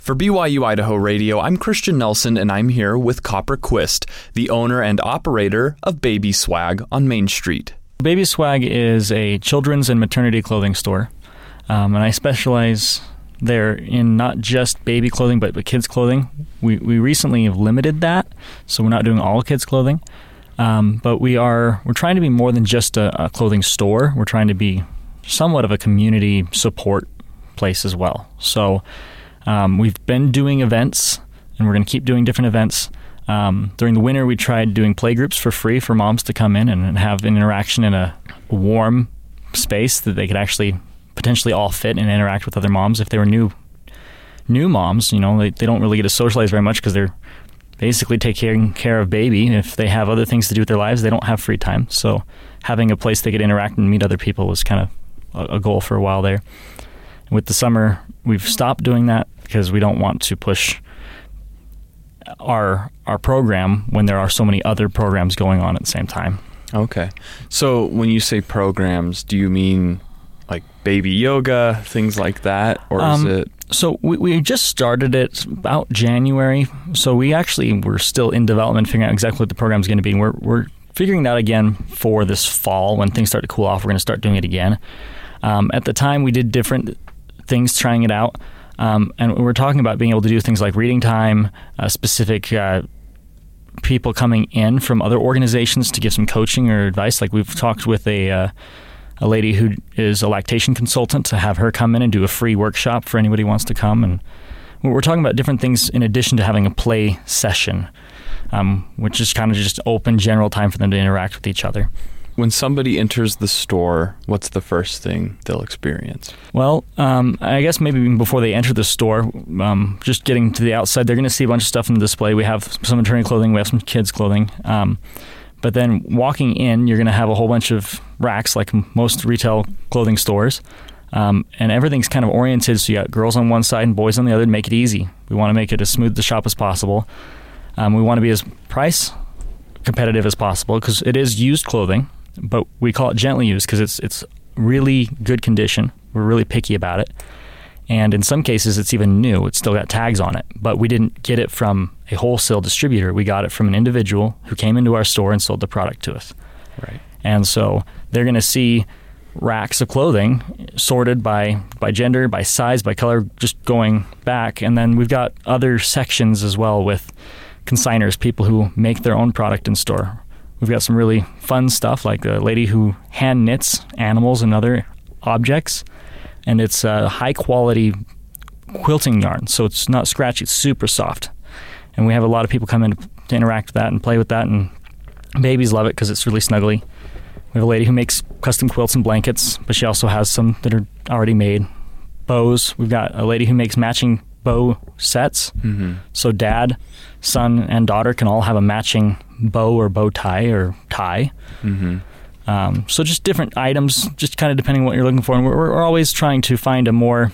For BYU Idaho Radio, I'm Christian Nelson, and I'm here with Copper Quist, the owner and operator of Baby Swag on Main Street. Baby Swag is a children's and maternity clothing store, and I specialize there in not just baby clothing, but kids clothing. We recently have limited that, so we're not doing all kids clothing, but we're trying to be more than just a clothing store. We're trying to be somewhat of a community support place as well. So we've been doing events, and we're going to keep doing different events. During the winter, we tried doing play groups for free for moms to come in and have an interaction in a warm space that they could actually potentially all fit and interact with other moms. If they were new moms, they don't really get to socialize very much because they're basically taking care of baby. If they have other things to do with their lives, they don't have free time. So having a place they could interact and meet other people was kind of a goal for a while there. With the summer, we've stopped doing that because we don't want to push our program when there are so many other programs going on at the same time. Okay. So when you say programs, do you mean like baby yoga, things like that? Or is it... So we just started it about January. So we're still in development, figuring out exactly what the program's going to be. We're figuring that again for this fall. When things start to cool off, we're going to start doing it again. At the time, we did different things, trying it out. And we're talking about being able to do things like reading time, specific people coming in from other organizations to give some coaching or advice. Like we've talked with a lady who is a lactation consultant to have her come in and do a free workshop for anybody who wants to come. And we're talking about different things in addition to having a play session, which is kind of just open general time for them to interact with each other. When somebody enters the store, what's the first thing they'll experience? Well, I guess maybe even before they enter the store, just getting to the outside, they're going to see a bunch of stuff in the display. We have some maternity clothing, we have some kids clothing. But then walking in, you're going to have a whole bunch of racks like most retail clothing stores. And everything's kind of oriented, so you got girls on one side and boys on the other to make it easy. We want to make it as smooth to shop as possible. We want to be as price competitive as possible because it is used clothing. But we call it gently used because it's really good condition. We're really picky about it. And in some cases, it's even new. It's still got tags on it. But we didn't get it from a wholesale distributor. We got it from an individual who came into our store and sold the product to us. Right. And so they're going to see racks of clothing sorted by gender, by size, by color, just going back. And then we've got other sections as well with consigners, people who make their own product in store. We've got some really fun stuff, like a lady who hand knits animals and other objects, and it's high-quality quilting yarn, so it's not scratchy, it's super soft. And we have a lot of people come in to interact with that and play with that, and babies love it because it's really snuggly. We have a lady who makes custom quilts and blankets, but she also has some that are already made. Bows. We've got a lady who makes matching bow sets, so dad, son, and daughter can all have a matching bow or bow tie or tie. So just different items, just kind of depending on what you're looking for. And we're always trying to find a more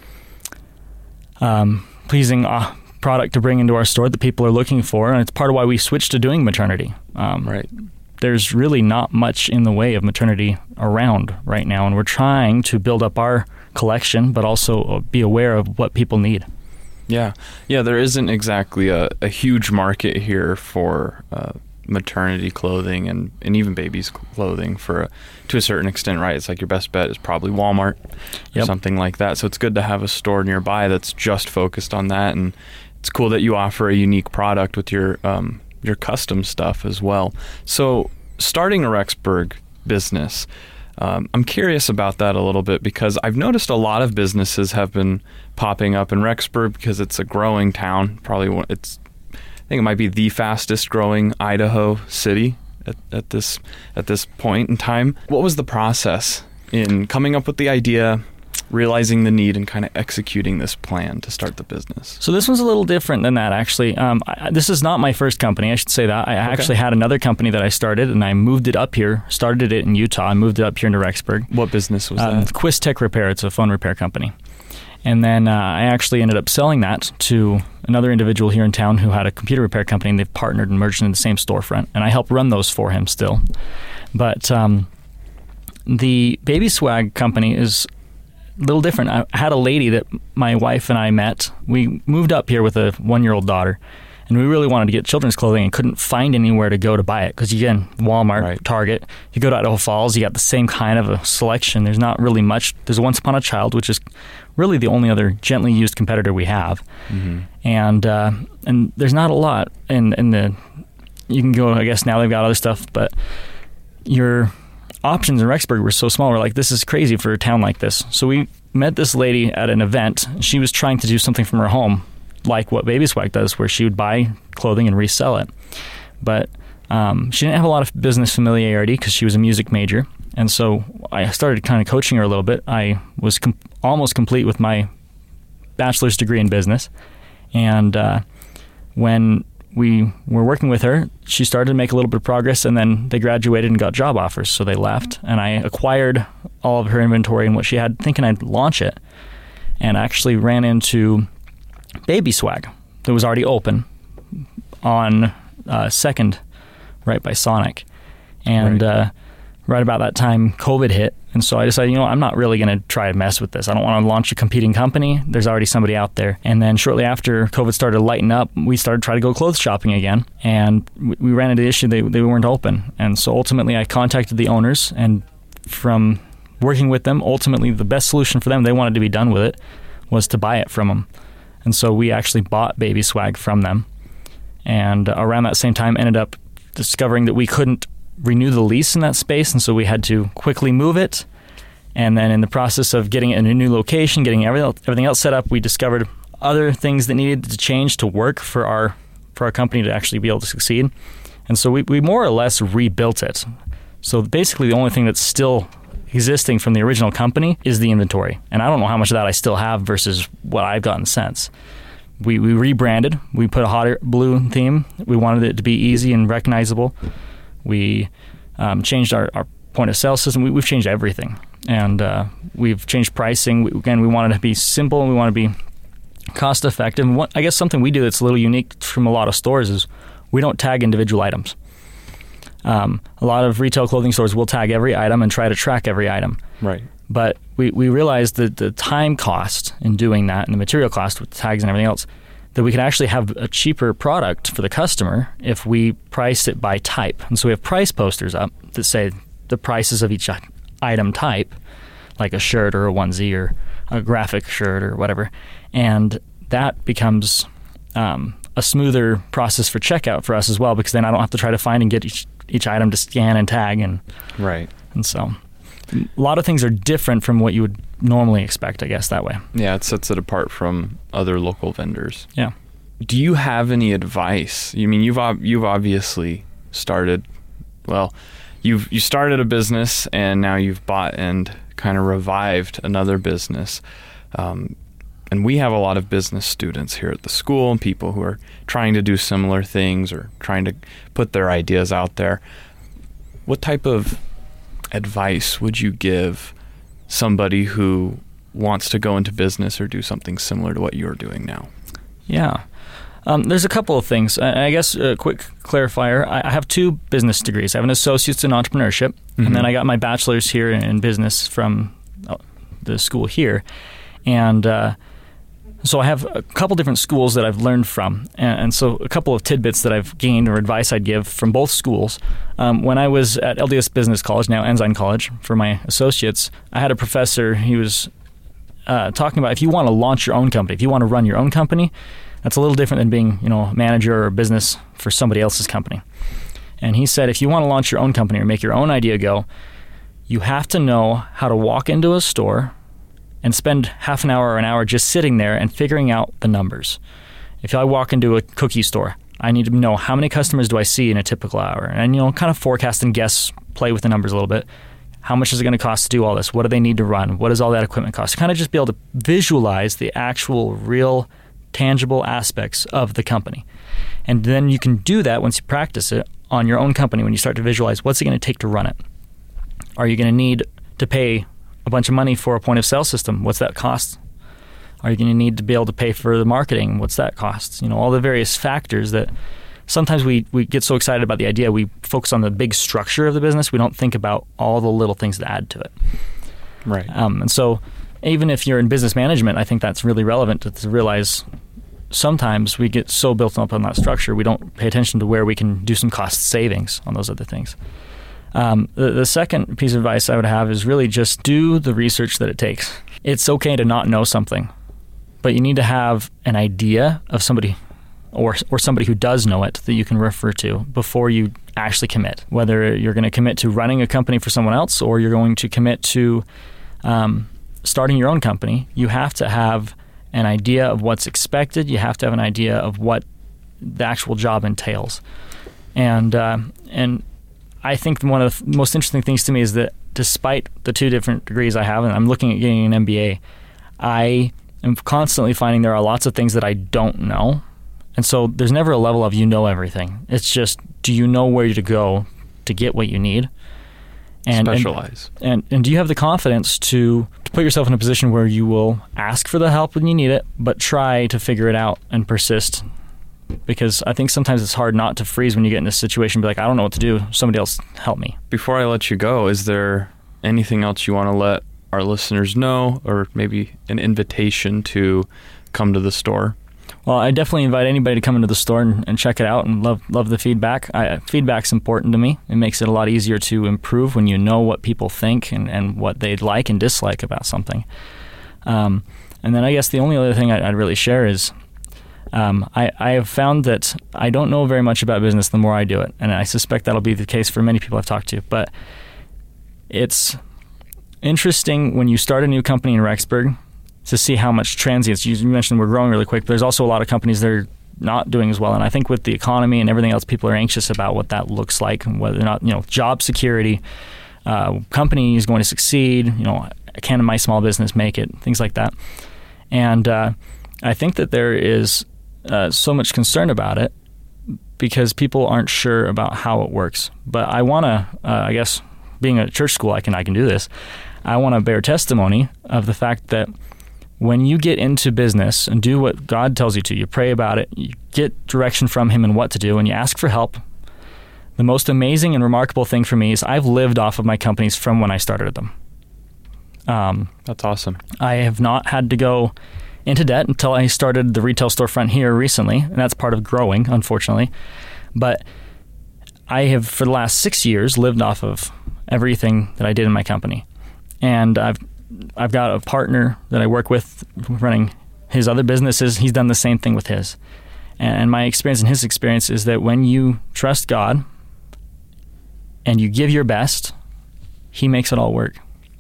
pleasing product to bring into our store that people are looking for. And it's part of why we switched to doing maternity. Right. There's really not much in the way of maternity around right now. And we're trying to build up our collection, but also be aware of what people need. Yeah, there isn't exactly a huge market here for maternity clothing and even babies' clothing to a certain extent, right? It's like your best bet is probably Walmart or something like that. So it's good to have a store nearby that's just focused on that, and it's cool that you offer a unique product with your custom stuff as well. So starting a Rexburg business, I'm curious about that a little bit because I've noticed a lot of businesses have been popping up in Rexburg because it's a growing town. I think it might be the fastest growing Idaho city at this point in time. What was the process in coming up with the idea, realizing the need, and kind of executing this plan to start the business? So this one's a little different than that, actually. This is not my first company, I should say that. I actually had another company that I started, and I moved it up here, started it in Utah, and moved it up here into Rexburg. What business was that? Quist Tech Repair. It's a phone repair company. And then I actually ended up selling that to another individual here in town who had a computer repair company, and they've partnered and merged into the same storefront. And I help run those for him still. But the Baby Swag company is little different. I had a lady that my wife and I met. We moved up here with a 1-year-old daughter, and we really wanted to get children's clothing and couldn't find anywhere to go to buy it because, again, Walmart, Right. Target, you go to Idaho Falls, you got the same kind of a selection. There's not really much. There's Once Upon a Child, which is really the only other gently used competitor we have. Mm-hmm. And there's not a lot in the. You can go. I guess now they've got other stuff, but your options in Rexburg were so small. We're like, this is crazy for a town like this. So we met this lady at an event. She was trying to do something from her home, like what Baby Swag does, where she would buy clothing and resell it. But she didn't have a lot of business familiarity because she was a music major. And so I started kind of coaching her a little bit. I was almost complete with my bachelor's degree in business. And when we were working with her, she started to make a little bit of progress, and then they graduated and got job offers, so they left. And I acquired all of her inventory and what she had, thinking I'd launch it, and actually ran into Baby Swag that was already open on 2nd, right by Sonic. And right about that time, COVID hit. And so I decided, I'm not really going to try to mess with this. I don't want to launch a competing company. There's already somebody out there. And then shortly after COVID started to lighten up, we started trying to go clothes shopping again. And we ran into the issue they weren't open. And so ultimately I contacted the owners, and from working with them, ultimately the best solution for them, they wanted to be done with it, was to buy it from them. And so we actually bought Baby Swag from them. And around that same time ended up discovering that we couldn't renew the lease in that space, and so we had to quickly move it. And then in the process of getting it in a new location, getting everything else set up, we discovered other things that needed to change to work for our company to actually be able to succeed. And so we more or less rebuilt it. So basically the only thing that's still existing from the original company is the inventory. And I don't know how much of that I still have versus what I've gotten since. We rebranded. We put a hot blue theme. We wanted it to be easy and recognizable. We changed our point of sale system. We've changed everything. And we've changed pricing. We wanted to be simple, and we want to be cost effective. And I guess something we do that's a little unique from a lot of stores is we don't tag individual items. A lot of retail clothing stores will tag every item and try to track every item. Right. But we realized that the time cost in doing that, and the material cost with tags and everything else, that we could actually have a cheaper product for the customer if we priced it by type. And so we have price posters up that say the prices of each item type, like a shirt or a onesie or a graphic shirt or whatever. And that becomes a smoother process for checkout for us as well, because then I don't have to try to find and get each item to scan and tag. And so a lot of things are different from what you would normally expect, I guess, that way. Yeah, it sets it apart from other local vendors. Yeah. Do you have any advice? I mean, you've obviously started, you started a business, and now you've bought and kind of revived another business. And we have a lot of business students here at the school, and people who are trying to do similar things or trying to put their ideas out there. What type of advice would you give somebody who wants to go into business or do something similar to what you're doing now? Yeah. There's a couple of things. I guess a quick clarifier. I have 2 business degrees. I have an associate's in entrepreneurship, and then I got my bachelor's here in business from the school here. And so I have a couple different schools that I've learned from. And so a couple of tidbits that I've gained or advice I'd give from both schools. When I was at LDS Business College, now Ensign College, for my associates, I had a professor. He was talking about if you want to launch your own company, if you want to run your own company, that's a little different than being, a manager or business for somebody else's company. And he said, if you want to launch your own company or make your own idea go, you have to know how to walk into a store and spend half an hour or an hour just sitting there and figuring out the numbers. If I walk into a cookie store, I need to know how many customers do I see in a typical hour, and kind of forecast and guess, play with the numbers a little bit. How much is it going to cost to do all this? What do they need to run? What does all that equipment cost? Kind of just be able to visualize the actual, real, tangible aspects of the company. And then you can do that once you practice it on your own company, when you start to visualize what's it going to take to run it. Are you going to need to pay a bunch of money for a point of sale system? What's that cost? Are you going to need to be able to pay for the marketing? What's that cost? All the various factors that sometimes we get so excited about the idea, we focus on the big structure of the business. We don't think about all the little things that add to it. Right. And so even if you're in business management, I think that's really relevant to realize sometimes we get so built up on that structure, we don't pay attention to where we can do some cost savings on those other things. The second piece of advice I would have is really just do the research that it takes. It's okay to not know something, but you need to have an idea of somebody or somebody who does know it that you can refer to before you actually commit. Whether you're going to commit to running a company for someone else or you're going to commit to starting your own company, you have to have an idea of what's expected. You have to have an idea of what the actual job entails. And I think one of the most interesting things to me is that despite the 2 different degrees I have, and I'm looking at getting an MBA, I am constantly finding there are lots of things that I don't know. And so there's never a level of you know everything. It's just, do you know where to go to get what you need? And specialize. And do you have the confidence to put yourself in a position where you will ask for the help when you need it, but try to figure it out and persist? Because I think sometimes it's hard not to freeze when you get in this situation and be like, I don't know what to do. Somebody else help me. Before I let you go, is there anything else you want to let our listeners know, or maybe an invitation to come to the store? Well, I definitely invite anybody to come into the store and check it out, and love the feedback. Feedback's important to me. It makes it a lot easier to improve when you know what people think and what they'd like and dislike about something. And then I guess the only other thing I'd really share is I have found that I don't know very much about business the more I do it, and I suspect that'll be the case for many people I've talked to. But it's interesting when you start a new company in Rexburg to see how much transience. You mentioned we're growing really quick, but there's also a lot of companies that are not doing as well. And I think with the economy and everything else, people are anxious about what that looks like and whether or not, job security, company is going to succeed, can my small business make it, things like that. And I think that there is so much concern about it because people aren't sure about how it works. But I want to, I guess, being a church school, I can do this. I want to bear testimony of the fact that when you get into business and do what God tells you to, you pray about it, you get direction from Him and what to do, and you ask for help, the most amazing and remarkable thing for me is I've lived off of my companies from when I started them. That's awesome. I have not had to go into debt until I started the retail storefront here recently, and that's part of growing, unfortunately. But I have, for the last 6 years, lived off of everything that I did in my company. And I've got a partner that I work with running his other businesses. He's done the same thing with his. And my experience and his experience is that when you trust God and you give your best, He makes it all work.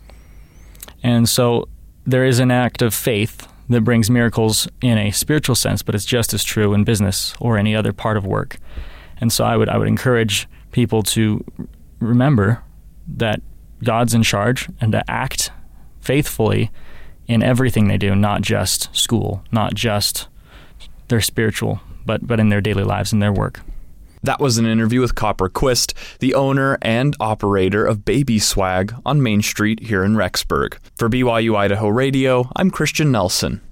And so there is an act of faith that brings miracles in a spiritual sense, but it's just as true in business or any other part of work. And so I would encourage people to remember that God's in charge and to act faithfully in everything they do, not just school, not just their spiritual, but in their daily lives and their work. That was an interview with Copper Quist, the owner and operator of Baby Swag on Main Street here in Rexburg. For BYU Idaho Radio, I'm Christian Nelson.